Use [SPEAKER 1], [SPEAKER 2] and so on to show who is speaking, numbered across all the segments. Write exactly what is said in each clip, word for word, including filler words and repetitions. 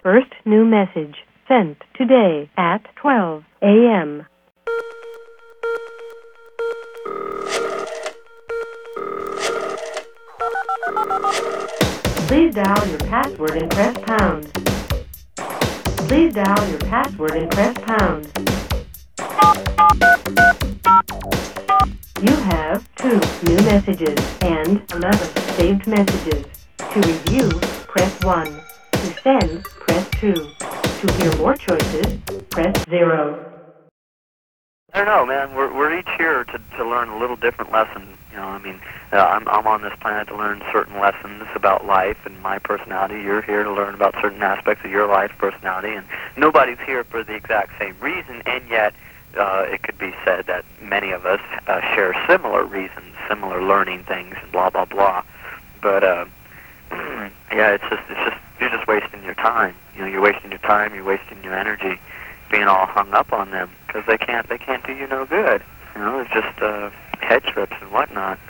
[SPEAKER 1] First new message sent today at twelve a.m. Please dial your password and press pound. Please dial your password and press pound. You have two new messages and eleven saved messages. To review, press one. To send, press two. To hear more choices, press zero.
[SPEAKER 2] I don't know, man. We're we're each here to to learn a little different lesson. You know, I mean, uh, I'm I'm on this planet to learn certain lessons about life and my personality. You're here to learn about certain aspects of your life, personality, and nobody's here for the exact same reason. And yet, uh, it could be said that many of us uh, share similar reasons, similar learning things, and blah blah blah. But uh, yeah, it's just it's just you're just wasting your time. You know, you're wasting your time. You're wasting your energy, being all hung up on them because they can't they can't do you no good. You know, it's just uh, head trips and whatnot.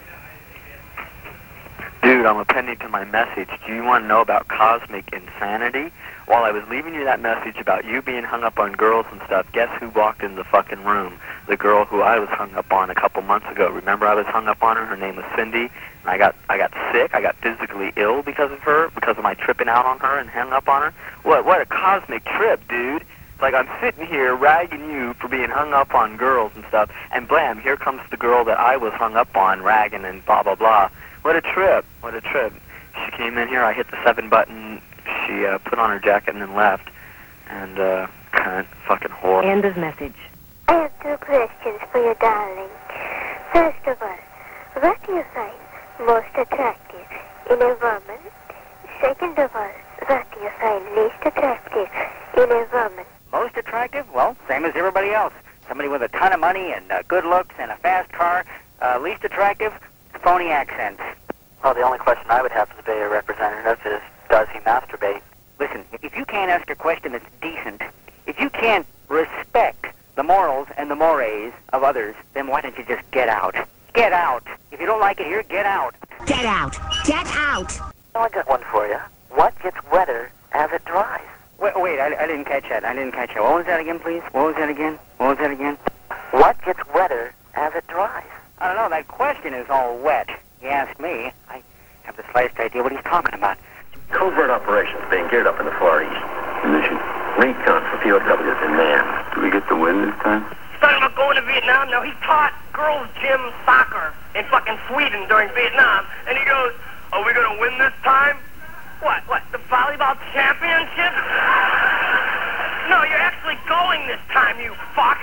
[SPEAKER 2] Dude, I'm appending to my message. Do you want to know about cosmic insanity? While I was leaving you that message about you being hung up on girls and stuff, guess who walked in the fucking room? The girl who I was hung up on a couple months ago. Remember I was hung up on her? Her name was Cindy. And I got I got sick. I got physically ill because of her, because of my tripping out on her and hung up on her. What what a cosmic trip, dude. It's like I'm sitting here ragging you for being hung up on girls and stuff, and blam, here comes the girl that I was hung up on, ragging and blah, blah, blah. What a trip. What a trip. She came in here, I hit the seven button, she uh, put on her jacket and then left. And, uh, cunt, fucking whore.
[SPEAKER 1] End of message.
[SPEAKER 3] I have two questions for you, darling. First of all, what do you find most attractive in a woman? Second of all, what do you find least attractive in a woman?
[SPEAKER 4] Most attractive? Well, same as everybody else. Somebody with a ton of money and uh, good looks and a fast car. Uh, least attractive? Phony accents.
[SPEAKER 2] Well, the only question I would have for the Bay Area representative is, does he masturbate?
[SPEAKER 4] Listen, if you can't ask a question that's decent, if you can't respect the morals and the mores of others, then why don't you just get out? Get out. If you don't like it here, get out.
[SPEAKER 5] Get out. Get out.
[SPEAKER 2] Oh, I got one for you. What gets wetter as it dries?
[SPEAKER 4] Wait, wait, I, I didn't catch that. I didn't catch that. What was that again, please? What was that again? What was that again?
[SPEAKER 2] What gets wetter as it dries?
[SPEAKER 4] I don't know. That question is all wet. You ask me. I have the slightest idea what he's talking about.
[SPEAKER 6] Covert operations being geared up in the Far East. Mission recon for P O Ws in Man. Do we get the win this time?
[SPEAKER 7] He's talking about going to Vietnam. Now, he taught girls gym soccer in fucking Sweden during Vietnam. And he goes, are we going to win this time? What, what, the volleyball championship? No, you're actually going this time, you fuck.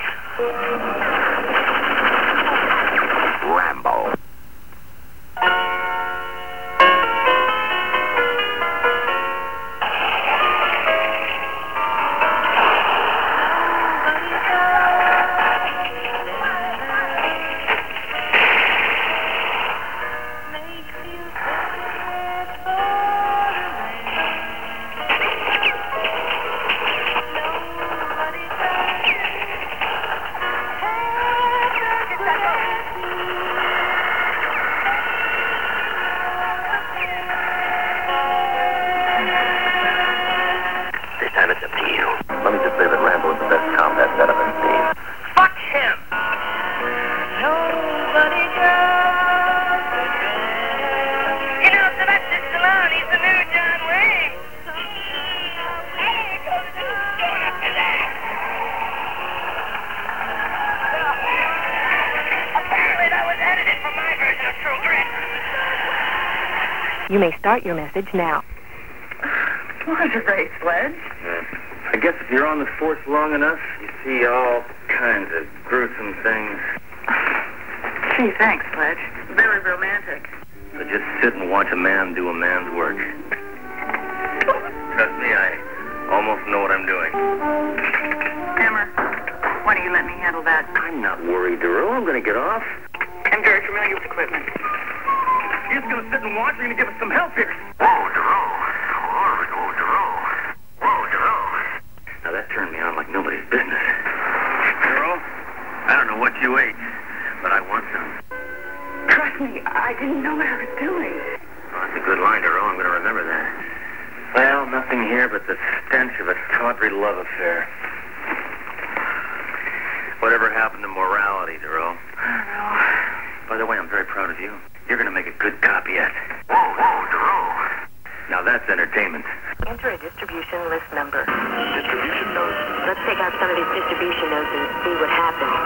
[SPEAKER 6] Rambo. Let me just say that Rambo is the best combat setup I've seen.
[SPEAKER 7] Fuck him! Nobody does. You know, Sylvester Stallone, he's the new John Wayne. Hey, go to after that. Apparently that was edited from my version of True Grit.
[SPEAKER 1] You may start your message now.
[SPEAKER 8] Lingerie, Sledge.
[SPEAKER 6] Yeah. I guess if you're on the force long enough, you see all kinds of gruesome things.
[SPEAKER 8] Gee, thanks, Sledge. Very romantic.
[SPEAKER 6] So just sit and watch a man do a man's work. Trust me, I almost know what I'm doing.
[SPEAKER 8] Hammer, why don't you let me handle that?
[SPEAKER 6] I'm not worried, Duro. I'm going to get off.
[SPEAKER 8] I'm very familiar with equipment.
[SPEAKER 6] You're just going to sit and watch, or you're going to give us some help here? Whoa, Duro. Whoa, Duro. Whoa, Duro. Now that turned me on like nobody's business. Duro, I don't know what you ate, but I want some.
[SPEAKER 8] Trust me, I didn't know what I was doing.
[SPEAKER 6] Well, that's a good line, Duro. I'm going to remember that. Well, nothing here but the stench of a tawdry love affair. Whatever happened to morality, Darrell?
[SPEAKER 8] I don't know.
[SPEAKER 6] By the way, I'm very proud of you. You're going to make a good copyette. Whoa, whoa, Darrell. Now that's entertainment.
[SPEAKER 1] Enter a distribution list number.
[SPEAKER 2] Distribution notes.
[SPEAKER 1] Let's take out some of these distribution notes and see what happens.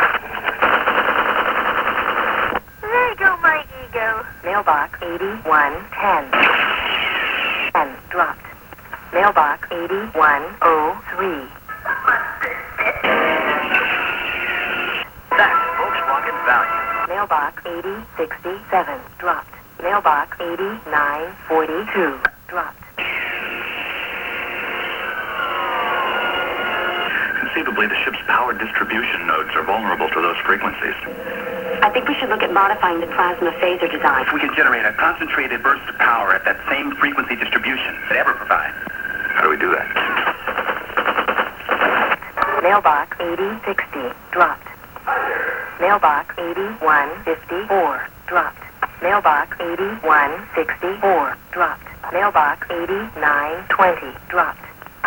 [SPEAKER 3] There go my ego.
[SPEAKER 1] Mailbox eighty-one ten. ten dropped. Mailbox eighty-one oh three.
[SPEAKER 2] That's Volkswagen value.
[SPEAKER 1] Mailbox eighty sixty-seven dropped. Mailbox eighty-nine forty-two dropped.
[SPEAKER 6] Conceivably, the ship's power distribution nodes are vulnerable to those frequencies.
[SPEAKER 1] I think we should look at modifying the plasma phaser design.
[SPEAKER 6] If we can generate a concentrated burst of power at that same frequency distribution that ever provides. How do we do that?
[SPEAKER 1] Mailbox eighty sixty dropped. Mailbox eighty-one fifty-four dropped. Mailbox eighty-one sixty-four dropped. Mailbox eighty-nine twenty dropped.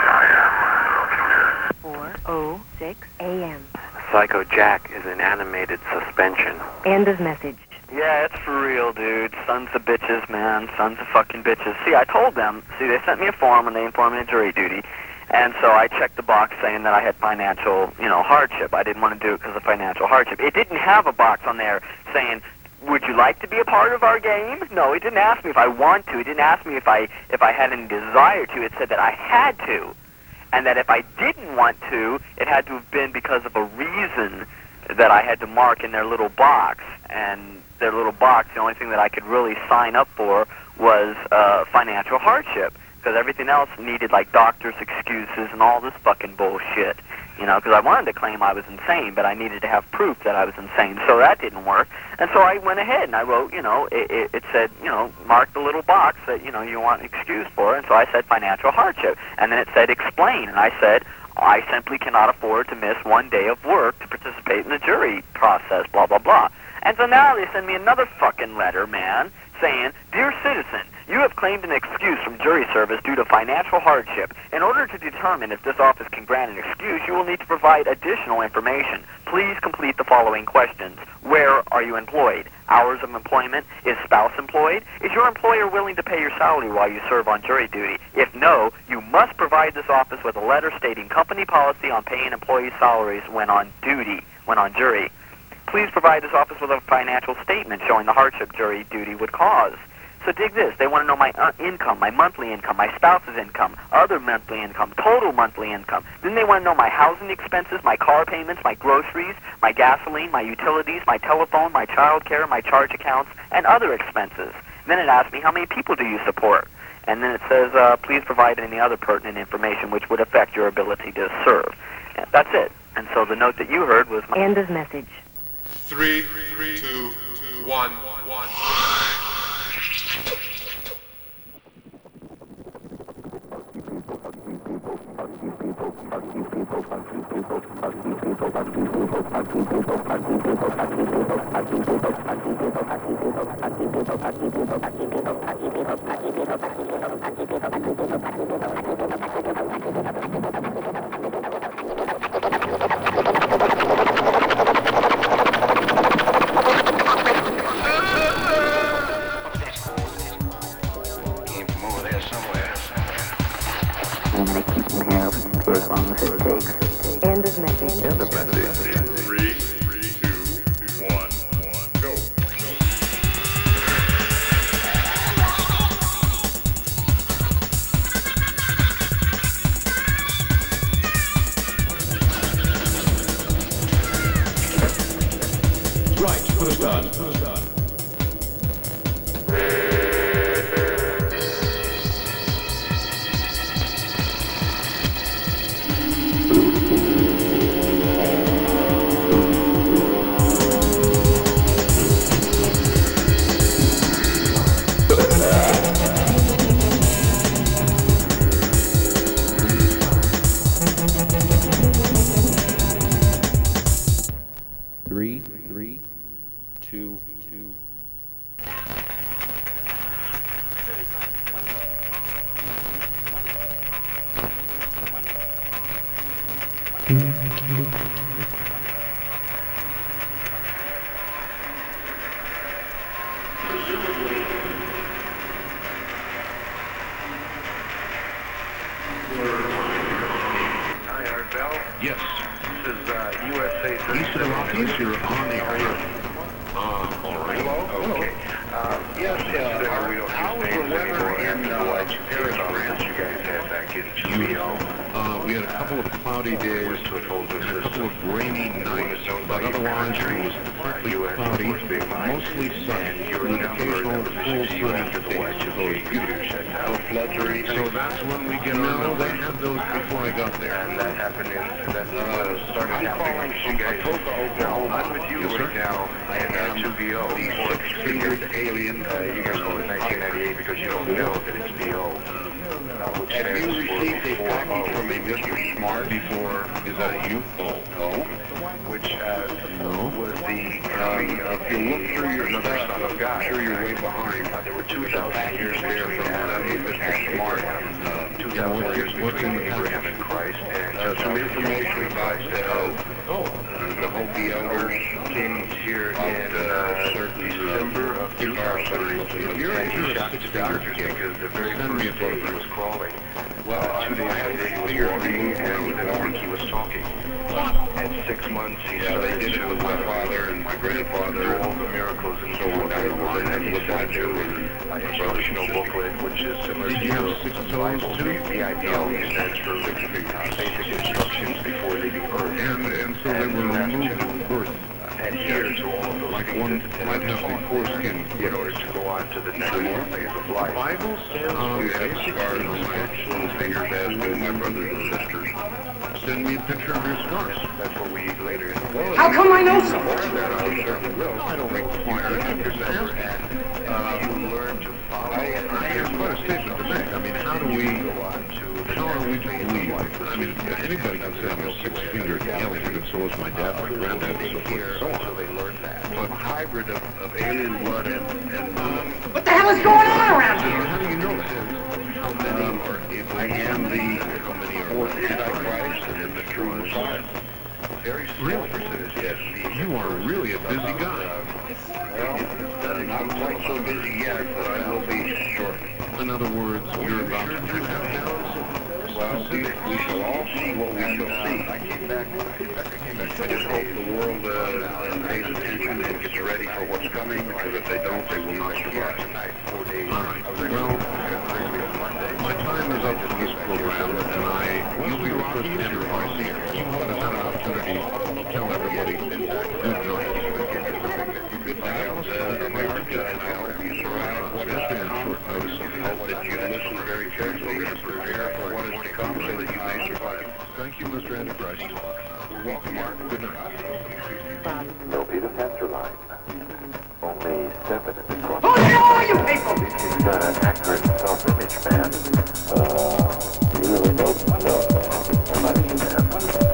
[SPEAKER 1] four oh six a.m.
[SPEAKER 2] Psycho Jack is in animated suspension.
[SPEAKER 1] End of message.
[SPEAKER 2] Yeah, it's for real, dude. Sons of bitches, man. Sons of fucking bitches. See, I told them. See, they sent me a form when they informed me of jury duty. And so I checked the box saying that I had financial, you know, hardship. I didn't want to do it because of financial hardship. It didn't have a box on there saying, would you like to be a part of our game? No, it didn't ask me if I want to. It didn't ask me if I if I had any desire to. It said that I had to. And that if I didn't want to, it had to have been because of a reason that I had to mark in their little box. And their little box, the only thing that I could really sign up for was uh, financial hardship. Because everything else needed, like, doctor's excuses and all this fucking bullshit. You know, because I wanted to claim I was insane, but I needed to have proof that I was insane. So that didn't work. And so I went ahead and I wrote, you know, it, it, it said, you know, mark the little box that, you know, you want an excuse for. And so I said financial hardship. And then it said explain. And I said, I simply cannot afford to miss one day of work to participate in the jury process, blah, blah, blah. And so now they send me another fucking letter, man, saying, Dear citizen, you have claimed an excuse from jury service due to financial hardship. In order to determine if this office can grant an excuse, you will need to provide additional information. Please complete the following questions. Where are you employed? Hours of employment? Is spouse employed? Is your employer willing to pay your salary while you serve on jury duty? If no, you must provide this office with a letter stating company policy on paying employees' salaries when on duty, when on jury. Please provide this office with a financial statement showing the hardship jury duty would cause. So dig this. They want to know my uh, income, my monthly income, my spouse's income, other monthly income, total monthly income. Then they want to know my housing expenses, my car payments, my groceries, my gasoline, my utilities, my telephone, my child care, my charge accounts, and other expenses. Then it asks me, how many people do you support? And then it says, uh, please provide any other pertinent information which would affect your ability to serve. And that's it. And so the note that you heard was my...
[SPEAKER 1] End of message.
[SPEAKER 9] Three, three, two, two, one, one.
[SPEAKER 1] End of message.
[SPEAKER 9] End of message. Three, two, one, one, go. Right, put us done. Put us done.
[SPEAKER 10] Three, three, two, two.
[SPEAKER 6] Hi, Art Bell.
[SPEAKER 11] Yes.
[SPEAKER 6] This is uh, U S A thirty-seven.
[SPEAKER 11] East of the Rockies, you're on the area.
[SPEAKER 6] Uh, all right. Hello? Okay. Uh, yes, uh, we don't how was the weather in uh, Paris, France, you guys had back in Juneau?
[SPEAKER 11] Uh, we had a couple of cloudy days, and a couple of rainy nights, but otherwise it was partly cloudy, mostly sunny, with occasional full sunny days. So it's beautiful.
[SPEAKER 6] No floods or anything?
[SPEAKER 11] So that's when we get on. No, they had those before I got there.
[SPEAKER 6] And that happened in, that uh, started happening with you guys. Now, I'm with you right now in uh, two B O. The six-fingered alien, uh, you guys call it nineteen ninety-eight because you don't know that it's B O. Uh, which
[SPEAKER 11] Have you received a copy from a Mister Smart before? Is that you? Oh, no.
[SPEAKER 6] Which uh,
[SPEAKER 11] No.
[SPEAKER 6] was the copy of
[SPEAKER 11] If you look through your
[SPEAKER 6] another
[SPEAKER 11] stuff,
[SPEAKER 6] son of God.
[SPEAKER 11] I'm sure you're way behind.
[SPEAKER 6] Uh, there were two thousand years there from uh, Mister Smart. Uh, two thousand years between Abraham and Christ. And
[SPEAKER 11] Uh, some information about uh,
[SPEAKER 6] oh,
[SPEAKER 11] the Hopi elders
[SPEAKER 6] kings here in uh, December of two thousand.
[SPEAKER 11] If you're
[SPEAKER 6] And
[SPEAKER 11] into
[SPEAKER 6] shocked
[SPEAKER 11] six
[SPEAKER 6] the doctors
[SPEAKER 11] figures,
[SPEAKER 6] because the very
[SPEAKER 11] send me a
[SPEAKER 6] first day he
[SPEAKER 11] photo.
[SPEAKER 6] was crawling.
[SPEAKER 11] Well,
[SPEAKER 6] Uh, two days
[SPEAKER 11] I have
[SPEAKER 6] later he was
[SPEAKER 11] figures
[SPEAKER 6] walking,
[SPEAKER 11] removed
[SPEAKER 6] and
[SPEAKER 11] when
[SPEAKER 6] within
[SPEAKER 11] I was
[SPEAKER 6] a
[SPEAKER 11] born.
[SPEAKER 6] week he was talking. At six months he
[SPEAKER 11] Yeah, they
[SPEAKER 6] started
[SPEAKER 11] did it
[SPEAKER 6] to
[SPEAKER 11] with my
[SPEAKER 6] uh,
[SPEAKER 11] father and my
[SPEAKER 6] do
[SPEAKER 11] grandfather.
[SPEAKER 6] all the miracles and so
[SPEAKER 11] So
[SPEAKER 6] on
[SPEAKER 11] on down the line,
[SPEAKER 6] and
[SPEAKER 11] and
[SPEAKER 6] he
[SPEAKER 11] what I
[SPEAKER 6] started
[SPEAKER 11] do
[SPEAKER 6] to
[SPEAKER 11] and
[SPEAKER 6] an instructional booklet which is similar
[SPEAKER 11] Did
[SPEAKER 6] to
[SPEAKER 11] you have
[SPEAKER 6] your
[SPEAKER 11] six toes
[SPEAKER 6] Bible.
[SPEAKER 11] too?
[SPEAKER 6] The I D L stands for basic instructions before leaving Earth.
[SPEAKER 11] And, and so they
[SPEAKER 6] And
[SPEAKER 11] were
[SPEAKER 6] you have
[SPEAKER 11] removed
[SPEAKER 6] to
[SPEAKER 11] at birth.
[SPEAKER 6] adhere to all of those
[SPEAKER 11] Like
[SPEAKER 6] things
[SPEAKER 11] one
[SPEAKER 6] that the
[SPEAKER 11] might
[SPEAKER 6] Ten
[SPEAKER 11] have the foreskin.
[SPEAKER 6] in order to go on to the next phase of life.
[SPEAKER 11] Bible stands um, you have scars on my fingers, as do my brothers and sisters. Send me a picture of your scars.
[SPEAKER 6] That's what we later.
[SPEAKER 5] How come I know something?
[SPEAKER 11] That I certainly will. I don't require it. I'm just asking.
[SPEAKER 6] Uh, you learn to follow.
[SPEAKER 11] Here's quite a statement to make. I mean, how do we, how are we to believe? I mean, anybody can say I'm a six-fingered alien, and so is my dad, my granddad, and so forth and so on.
[SPEAKER 6] So they learn that.
[SPEAKER 11] But hybrid of, of alien blood and, and um,
[SPEAKER 5] What the hell is going on around
[SPEAKER 11] so
[SPEAKER 5] here?
[SPEAKER 11] how do you know that? How many are, if I am the, how many are
[SPEAKER 6] Fourth Antichrist and the true Messiah. Very small percentage, yes.
[SPEAKER 11] You are really a busy guy.
[SPEAKER 6] Well, not quite so busy yet, but I will be shortly.
[SPEAKER 11] In other words, you're about to do that.
[SPEAKER 6] Well, we, we shall all see what we shall see. I came back. I just hope the world uh, pays attention and gets ready for what's coming, because if they don't, they will not survive. Tonight, four days.
[SPEAKER 11] All right. Well, my time is up in this program, and I usually request enterprise here. You want to have an opportunity to tell everybody good night. Good night. Uh, America, and I hope you surround what is in short notice. I hope that you listen very carefully and prepare for what is to come so that you may survive. Thank you, Mister Antichrist. You're welcome, Mark. Good night.
[SPEAKER 12] There'll be the censor line. Only seven in the cross.
[SPEAKER 5] Who the hell are you people?
[SPEAKER 12] He's got an accurate self-image, man. Uh, you really know somebody, man.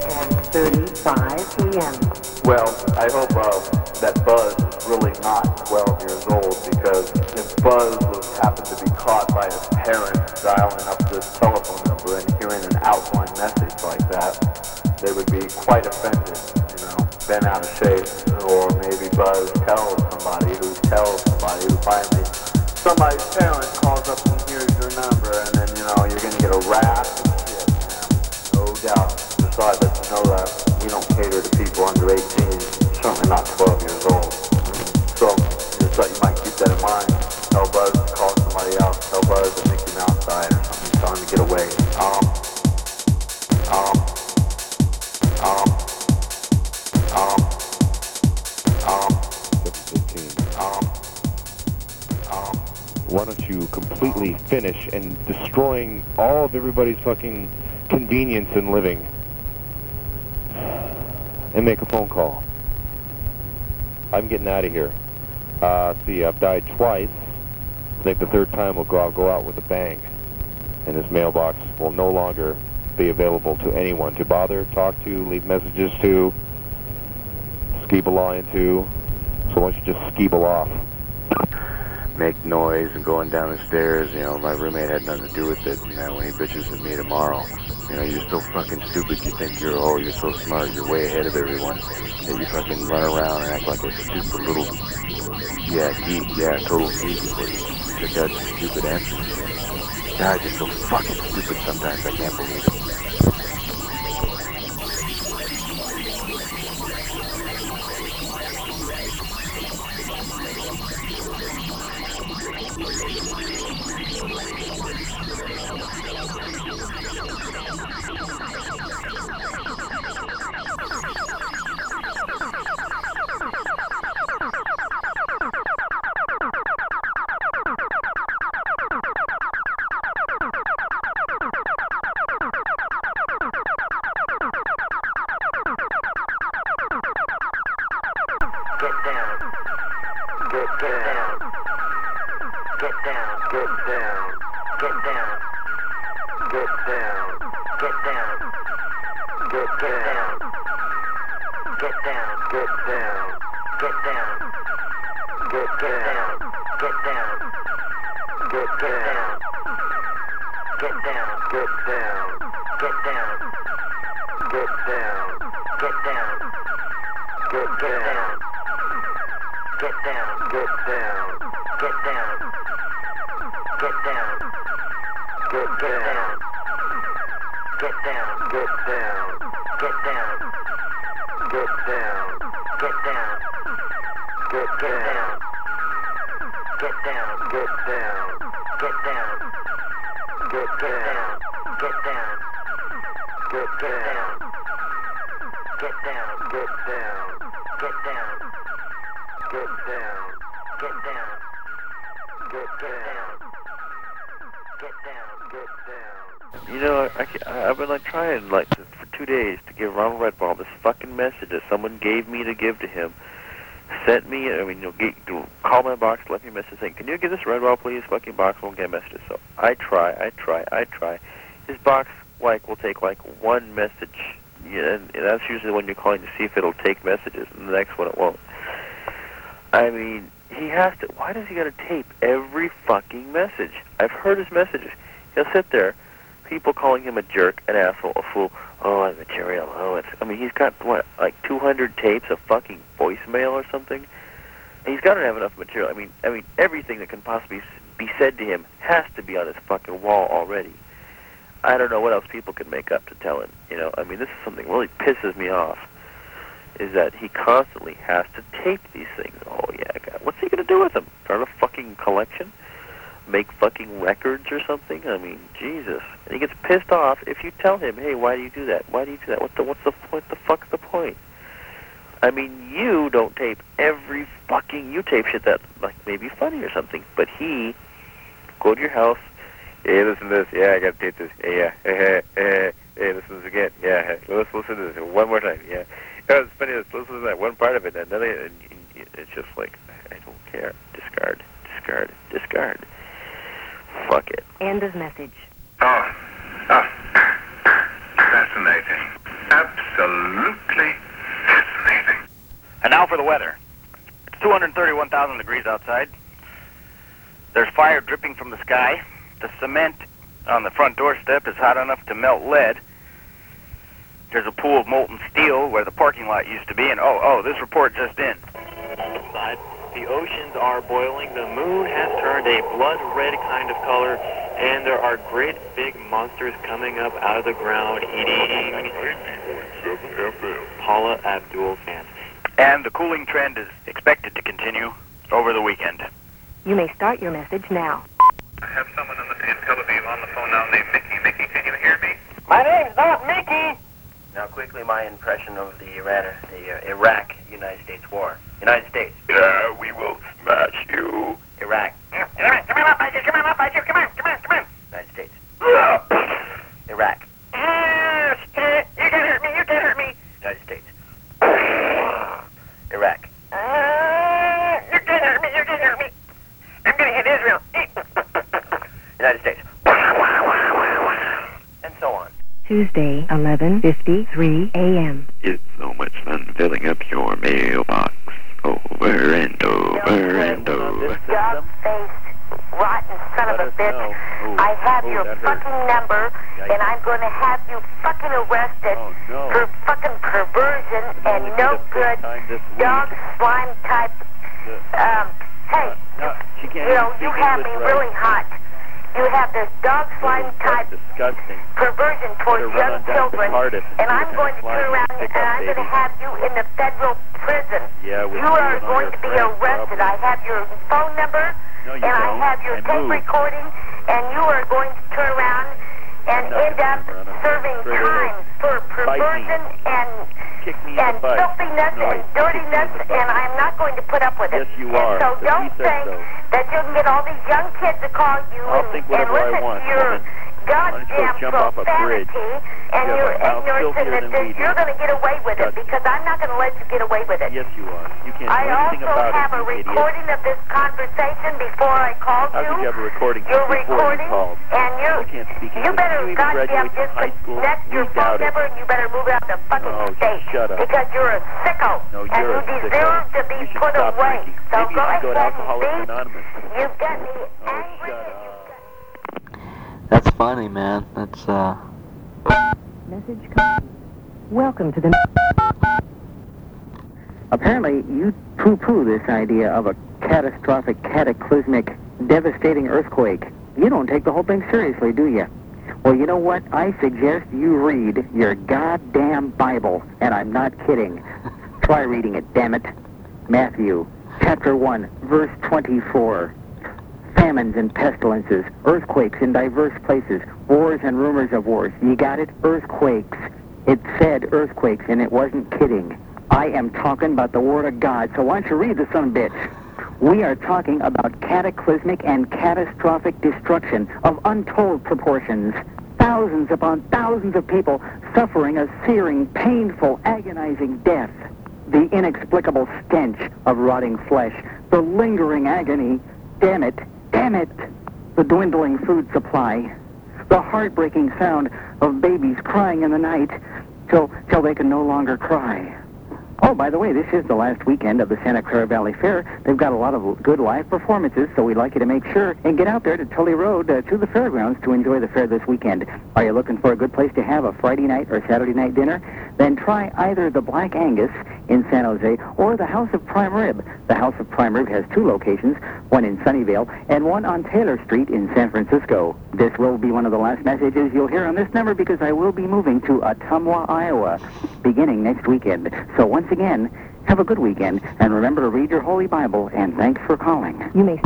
[SPEAKER 1] thirty-five p m
[SPEAKER 13] Well, I hope uh, that Buzz is really not twelve years old, because if Buzz was happened to be caught by his parents dialing up this telephone number and hearing an outgoing message like that, they would be quite offended, you know, bent out of shape. Or maybe Buzz tells somebody who tells somebody who finally somebody's parent calls up and hears your number, and then, you know, you're going to get a raft of shit, man. No doubt. Just thought I'd let you know that we don't cater to people under eighteen, certainly not twelve years old. So, just thought you might keep that in mind. Tell Buzz to call somebody else. Tell Buzz to meet him outside or something. Tell him to get away. Um, um, um, um, um, um, um.
[SPEAKER 14] Why don't you completely finish and destroying all of everybody's fucking convenience in living and make a phone call. I'm getting out of here. Uh, see, I've died twice. I think the third time will go out, go out with a bang. And this mailbox will no longer be available to anyone to bother, talk to, leave messages to, skeeball into. So why don't you just skeeball off?
[SPEAKER 12] Make noise and going down the stairs. You know, my roommate had nothing to do with it. And uh, when he bitches at me tomorrow,
[SPEAKER 14] You know, you're so fucking stupid. You think you're, oh, you're so smart. You're way ahead of everyone. That you fucking run around and act like a stupid little, yeah, geek. Yeah, total geek. Where you check out stupid answers. Guys are so fucking stupid sometimes. I can't believe it.
[SPEAKER 15] You know, I, I, I've been like trying like to, for two days to give Ronald Redball this fucking message that someone gave me to give to him. Sent me, I mean, you'll get, call my box, left me a message saying, can you give this Redball, please? Fucking box won't get messages. So I try, I try, I try. His box, like, will take like one message, yeah, and, and that's usually when you're calling to see if it'll take messages, and the next one it won't. I mean, he has to, why does he gotta tape every fucking message? I've heard his messages. He'll sit there, people calling him a jerk, an asshole, a fool, oh, I'm material, oh, it's, I mean, he's got, what, like two hundred tapes of fucking voicemail or something? And he's got to have enough material. I mean, I mean, everything that can possibly be said to him has to be on his fucking wall already. I don't know what else people can make up to tell him, you know? I mean, this is something that really pisses me off, is that he constantly has to tape these things. Oh, yeah, God, what's he going to do with them? Start a fucking collection? Make fucking records or something? I mean, Jesus. And he gets pissed off if you tell him, hey, why do you do that? Why do you do that? What the what's the what the fuck's the point? I mean, you don't tape every fucking you tape shit that like may be funny or something, but he go to your house, hey, listen to this, yeah, I gotta tape this, hey, yeah, hey, hey, hey, listen to this again, yeah, hey, let's listen to this one more time, yeah. Oh, it's funny, let's listen to that one part of it, and then it, and it's just like, I don't care, discard, discard, discard. Fuck it.
[SPEAKER 1] End of message.
[SPEAKER 11] Oh, oh, fascinating. Absolutely fascinating.
[SPEAKER 4] And now for the weather. It's two hundred thirty-one thousand degrees outside. There's fire dripping from the sky. The cement on the front doorstep is hot enough to melt lead. There's a pool of molten steel where the parking lot used to be, and oh, oh, this report just in.
[SPEAKER 16] The oceans are boiling, the moon has turned a blood-red kind of color, and there are great big monsters coming up out of the ground eating Paula Abdul fans.
[SPEAKER 4] And the cooling trend is expected to continue over the weekend.
[SPEAKER 1] You may start your message now.
[SPEAKER 11] I have someone in, the, in Tel Aviv on the phone now named Mickey. Mickey, can you hear me?
[SPEAKER 7] My name's not Mickey.
[SPEAKER 17] Now, quickly, my impression of the Iran, the uh, Iraq-United States war. United States.
[SPEAKER 11] Yeah, we will smash you.
[SPEAKER 17] Iraq.
[SPEAKER 7] Come on, come on, Badger, come on, Badger, come on, come on, come on.
[SPEAKER 17] United States. Iraq.
[SPEAKER 7] Ah, shit. You can't hurt me, you can't hurt me.
[SPEAKER 17] United States. Iraq.
[SPEAKER 7] Ah, you can't hurt me, you can't hurt me. I'm gonna hit Israel.
[SPEAKER 17] United States. And so on.
[SPEAKER 1] Tuesday, eleven fifty-three a.m.
[SPEAKER 15] It's so much fun filling up your mailbox over and over and over.
[SPEAKER 3] Your face
[SPEAKER 18] rotten son
[SPEAKER 15] Let
[SPEAKER 18] of a
[SPEAKER 15] us
[SPEAKER 18] bitch.
[SPEAKER 15] know. Ooh.
[SPEAKER 18] I have
[SPEAKER 15] Ooh,
[SPEAKER 18] your
[SPEAKER 15] that hurt.
[SPEAKER 18] fucking number,
[SPEAKER 15] Yikes.
[SPEAKER 18] and I'm going to have you fucking arrested
[SPEAKER 15] Oh, no.
[SPEAKER 18] for fucking perversion
[SPEAKER 15] It'll
[SPEAKER 18] and
[SPEAKER 15] only be
[SPEAKER 18] no
[SPEAKER 15] the fifth
[SPEAKER 18] good
[SPEAKER 15] time this week.
[SPEAKER 18] dog slime type. Um, hey,
[SPEAKER 15] No, she can't
[SPEAKER 18] you know,
[SPEAKER 15] even
[SPEAKER 18] you
[SPEAKER 15] speak
[SPEAKER 18] have me
[SPEAKER 15] English right.
[SPEAKER 18] really hot. You have this dog slime type
[SPEAKER 15] That's disgusting.
[SPEAKER 18] perversion towards
[SPEAKER 15] Better run
[SPEAKER 18] young
[SPEAKER 15] on down to
[SPEAKER 18] children,
[SPEAKER 15] Cardiff and
[SPEAKER 18] and
[SPEAKER 15] see
[SPEAKER 18] I'm
[SPEAKER 15] what
[SPEAKER 18] going
[SPEAKER 15] kind
[SPEAKER 18] to
[SPEAKER 15] of
[SPEAKER 18] turn
[SPEAKER 15] slime
[SPEAKER 18] around
[SPEAKER 15] you pick
[SPEAKER 18] and
[SPEAKER 15] up,
[SPEAKER 18] I'm going to
[SPEAKER 15] baby.
[SPEAKER 18] have you in the federal prison.
[SPEAKER 15] Yeah, with
[SPEAKER 18] You
[SPEAKER 15] you
[SPEAKER 18] are
[SPEAKER 15] and all
[SPEAKER 18] going
[SPEAKER 15] your
[SPEAKER 18] to be
[SPEAKER 15] friends,
[SPEAKER 18] arrested.
[SPEAKER 15] probably.
[SPEAKER 18] I have your phone number,
[SPEAKER 15] No, you
[SPEAKER 18] and I
[SPEAKER 15] don't.
[SPEAKER 18] have your
[SPEAKER 15] I
[SPEAKER 18] tape
[SPEAKER 15] moved.
[SPEAKER 18] recording, and you are going to turn around and
[SPEAKER 15] I'm not
[SPEAKER 18] end
[SPEAKER 15] gonna
[SPEAKER 18] up
[SPEAKER 15] turn around. I'm
[SPEAKER 18] serving
[SPEAKER 15] straight
[SPEAKER 18] time for perversion and
[SPEAKER 15] Kick me in
[SPEAKER 18] and
[SPEAKER 15] the butt.
[SPEAKER 18] filthiness
[SPEAKER 15] No,
[SPEAKER 18] and
[SPEAKER 15] wait.
[SPEAKER 18] dirtiness,
[SPEAKER 15] Kick me in the butt.
[SPEAKER 18] and I'm not going to put up with it.
[SPEAKER 15] Yes, you
[SPEAKER 18] and
[SPEAKER 15] are,
[SPEAKER 18] so
[SPEAKER 15] 'cause
[SPEAKER 18] don't
[SPEAKER 15] he said
[SPEAKER 18] think
[SPEAKER 15] so.
[SPEAKER 18] that you can get all these young kids to call you
[SPEAKER 15] I'll
[SPEAKER 18] and,
[SPEAKER 15] think
[SPEAKER 18] and
[SPEAKER 15] whatever I
[SPEAKER 18] listen
[SPEAKER 15] want,
[SPEAKER 18] to your
[SPEAKER 15] woman.
[SPEAKER 18] goddamn
[SPEAKER 15] Why don't you go jump off a bridge?
[SPEAKER 18] profanity and
[SPEAKER 15] You have
[SPEAKER 18] your
[SPEAKER 15] a mouth
[SPEAKER 18] ignorance, and
[SPEAKER 15] filthier
[SPEAKER 18] that
[SPEAKER 15] than
[SPEAKER 18] this,
[SPEAKER 15] we do.
[SPEAKER 18] you're going to get away with it
[SPEAKER 15] Disgusting.
[SPEAKER 18] because I'm not going to let you get away with it.
[SPEAKER 15] Yes, you are. You can't
[SPEAKER 18] I
[SPEAKER 15] do anything
[SPEAKER 18] also
[SPEAKER 15] about
[SPEAKER 18] have
[SPEAKER 15] it,
[SPEAKER 18] a
[SPEAKER 15] you idiot.
[SPEAKER 18] recording of this conversation before I called
[SPEAKER 15] How
[SPEAKER 18] you.
[SPEAKER 15] could you have a recording
[SPEAKER 18] You're
[SPEAKER 15] before
[SPEAKER 18] recording,
[SPEAKER 15] you called?
[SPEAKER 18] and you
[SPEAKER 15] You can't speak
[SPEAKER 18] you
[SPEAKER 15] English.
[SPEAKER 18] better
[SPEAKER 15] Did you even
[SPEAKER 18] goddamn
[SPEAKER 15] graduate from high school?
[SPEAKER 18] disconnect your
[SPEAKER 15] We
[SPEAKER 18] phone
[SPEAKER 15] doubt it.
[SPEAKER 18] number, and you better move out the fucking
[SPEAKER 15] Oh,
[SPEAKER 18] state
[SPEAKER 15] shut up.
[SPEAKER 18] because you're a sicko,
[SPEAKER 15] No,
[SPEAKER 18] and
[SPEAKER 15] you're
[SPEAKER 18] you
[SPEAKER 15] a sicko.
[SPEAKER 18] deserve to be
[SPEAKER 15] You should
[SPEAKER 18] put
[SPEAKER 15] stop
[SPEAKER 18] away.
[SPEAKER 15] drinking.
[SPEAKER 18] So
[SPEAKER 15] Maybe you
[SPEAKER 18] go
[SPEAKER 15] should go to
[SPEAKER 18] ahead and
[SPEAKER 15] Alcoholics
[SPEAKER 18] beep.
[SPEAKER 15] Anonymous.
[SPEAKER 18] You've got me
[SPEAKER 15] Oh,
[SPEAKER 18] angry.
[SPEAKER 15] shut up.
[SPEAKER 2] That's funny, man. That's, uh...
[SPEAKER 1] Message coming. Welcome to the...
[SPEAKER 19] Apparently, you poo-poo this idea of a catastrophic, cataclysmic, devastating earthquake. You don't take the whole thing seriously, do you? Well, you know what? I suggest you read your goddamn Bible, and I'm not kidding. Try reading it, damn it. Matthew, chapter one, verse twenty-four. Famines and pestilences, earthquakes in diverse places, wars and rumors of wars. You got it? Earthquakes. It said earthquakes, and it wasn't kidding. I am talking about the Word of God, so why don't you read the son of a bitch? We are talking about cataclysmic and catastrophic destruction of untold proportions. Thousands upon thousands of people suffering a searing, painful, agonizing death. The inexplicable stench of rotting flesh. The lingering agony. Damn it, damn it. The dwindling food supply. The heartbreaking sound of babies crying in the night till, till they can no longer cry. Oh, by the way, this is the last weekend of the Santa Clara Valley Fair. They've got a lot of good live performances, so we'd like you to make sure and get out there to Tully Road uh, to the fairgrounds to enjoy the fair this weekend. Are you looking for a good place to have a Friday night or Saturday night dinner? Then try either the Black Angus in San Jose or the House of Prime Rib. The House of Prime Rib has two locations, one in Sunnyvale and one on Taylor Street in San Francisco. This will be one of the last messages you'll hear on this number because I will be moving to Ottumwa, Iowa, beginning next weekend. So once again, have a good weekend, and remember to read your Holy Bible, and thanks for calling.
[SPEAKER 1] You may...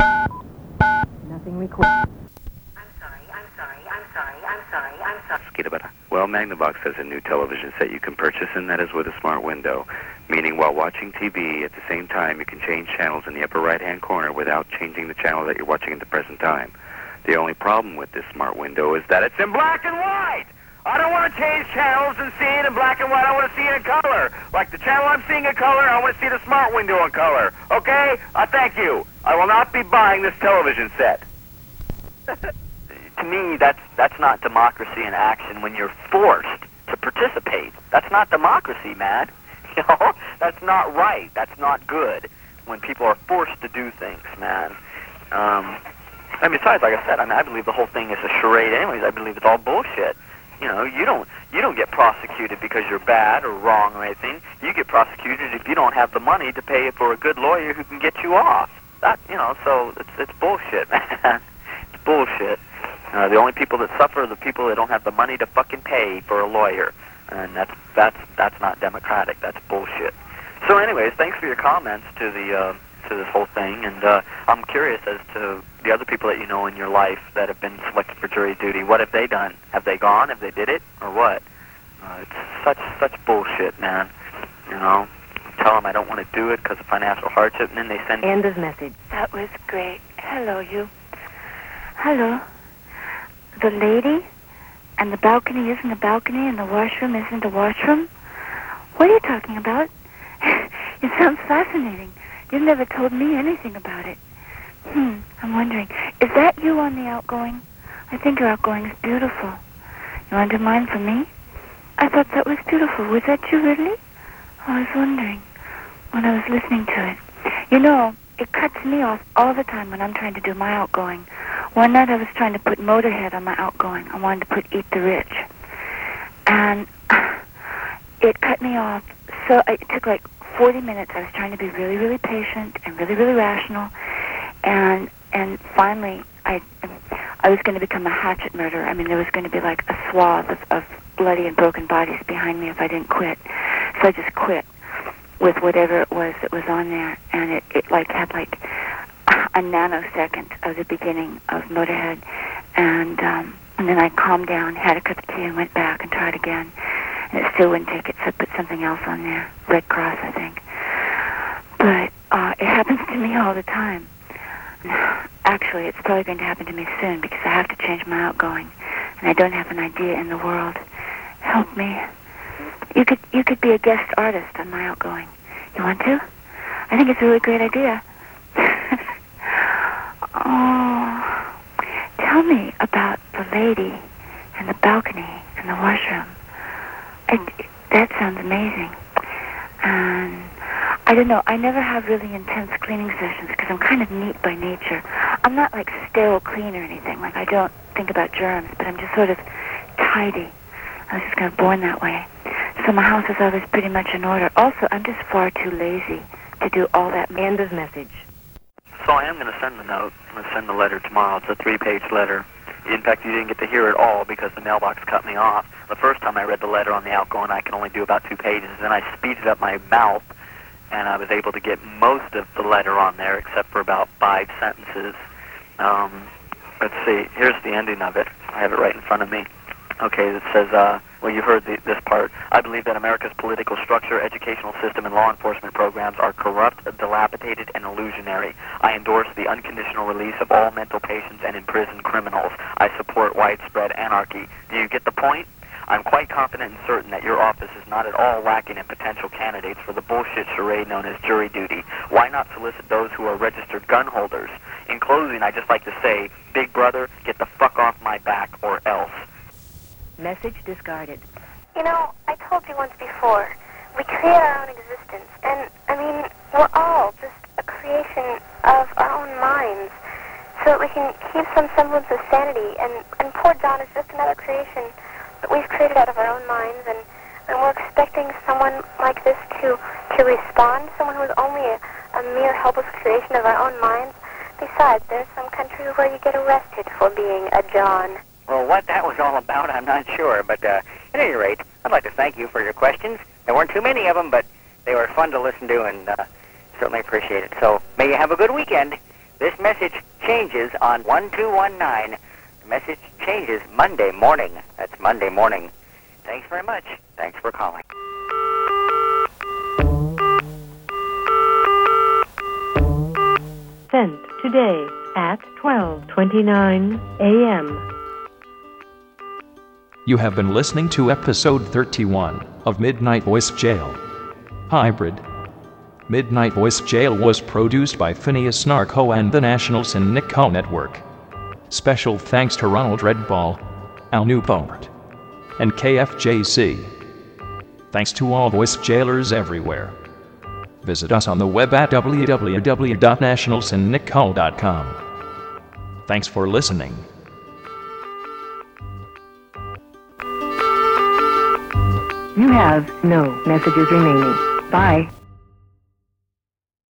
[SPEAKER 1] Nothing recorded.
[SPEAKER 18] I'm sorry, I'm sorry, I'm sorry, I'm sorry, I'm sorry.
[SPEAKER 15] Well, Magnavox has a new television set you can purchase, and that is with a smart window, meaning while watching T V, at the same time you can change channels in the upper right-hand corner without changing the channel that you're watching at the present time. The only problem with this smart window is that it's in black and white! I don't want to change channels and see it in black and white. I want to see it in color. Like the channel I'm seeing in color, I want to see the smart window in color. Okay? Uh, thank you. I will not be buying this television set.
[SPEAKER 2] To me, that's that's not democracy in action when you're forced to participate. That's not democracy, man. You know, that's not right. That's not good when people are forced to do things, man. Um, and besides, like I said, I mean, I believe the whole thing is a charade anyways. I believe it's all bullshit. You know, you don't you don't get prosecuted because you're bad or wrong or anything. You get prosecuted if you don't have the money to pay for a good lawyer who can get you off. That, you know, so it's it's bullshit, man. It's bullshit. Uh, the only people that suffer are the people that don't have the money to fucking pay for a lawyer, and that's that's that's not democratic. That's bullshit. So, anyways, thanks for your comments to the uh, to this whole thing, and uh, I'm curious as to the other people that you know in your life that have been selected for jury duty. What have they done? Have they gone? Have they did it, or what? Uh, it's such such bullshit, man. You know, tell them I don't want to do it because of financial hardship, and then they send.
[SPEAKER 1] End of message.
[SPEAKER 3] That was great. Hello, you. Hello. The lady, and the balcony isn't a balcony, and the washroom isn't a washroom? What are you talking about? It sounds fascinating. You've never told me anything about it. Hmm, I'm wondering, is that you on the outgoing? I think your outgoing is beautiful. You want to do mine for me? I thought that was beautiful. Was that you, really? I was wondering when I was listening to it. You know, it cuts me off all the time when I'm trying to do my outgoing.
[SPEAKER 20] one night I was trying to put Motorhead on my outgoing. I wanted to put Eat the Rich. And it cut me off. So it took like forty minutes. I was trying to be really, really patient and really, really rational. And and finally, I I was going to become a hatchet murderer. I mean, there was going to be like a swath of, of bloody and broken bodies behind me if I didn't quit. So I just quit with whatever it was that was on there. And it, it like had like a nanosecond of the beginning of Motorhead. And, um, and then I calmed down, had a cup of tea, and went back and tried again. And it still wouldn't take it, so I put something else on there. Red Cross, I think. But uh, it happens to me all the time. Actually, it's probably going to happen to me soon because I have to change my outgoing. And I don't have an idea in the world. Help me. You could you could be a guest artist on my outgoing. You want to? I think it's a really great idea. Oh, tell me about the lady and the balcony and the washroom. I, that sounds amazing. And I don't know, I never have really intense cleaning sessions because I'm kind of neat by nature. I'm not like sterile clean or anything. Like I don't think about germs, but I'm just sort of tidy. I was just kind of born that way. So my house is always pretty much in order. Also, I'm just far too lazy to do all that. End of message.
[SPEAKER 2] So I am going to send the note. I'm going to send the letter tomorrow. It's a three-page letter. In fact, you didn't get to hear it all because the mailbox cut me off. The first time I read the letter on the outgoing, I could only do about two pages. Then I speeded up my mouth, and I was able to get most of the letter on there, except for about five sentences. Um, let's see. Here's the ending of it. I have it right in front of me. Okay, it says, uh, well, you heard the, this part. I believe that America's political structure, educational system, and law enforcement programs are corrupt, dilapidated, and illusionary. I endorse the unconditional release of all mental patients and imprisoned criminals. I support widespread anarchy. Do you get the point? I'm quite confident and certain that your office is not at all lacking in potential candidates for the bullshit charade known as jury duty. Why not solicit those who are registered gun holders? In closing, I'd just like to say, Big Brother, get the fuck off my back or else.
[SPEAKER 1] Message discarded.
[SPEAKER 3] You know, I told you once before, we create our own existence. And, I mean, we're all just a creation of our own minds so that we can keep some semblance of sanity. And, and poor John is just another creation that we've created out of our own minds. And, and we're expecting someone like this to, to respond, someone who is only a, a mere helpless creation of our own minds. Besides, there's some country where you get arrested for being a John.
[SPEAKER 21] Well, what that was all about, I'm not sure. But uh, at any rate, I'd like to thank you for your questions. There weren't too many of them, but they were fun to listen to, and uh, certainly appreciate it. So may you have a good weekend. This message changes on one two one nine. The message changes Monday morning. That's Monday morning. Thanks very much. Thanks for calling.
[SPEAKER 1] Sent today at twelve twenty-nine a.m.
[SPEAKER 22] You have been listening to episode thirty-one of Midnight Voice Jail Hybrid. Midnight Voice Jail was produced by Phineas Narco and the National Sin Nicole Network. Special thanks to Ronald Redball, Al Newport, and K F J C. Thanks to all voice jailers everywhere. Visit us on the web at w w w dot national sin nicole dot com. Thanks for listening.
[SPEAKER 1] You have no messages remaining. Bye.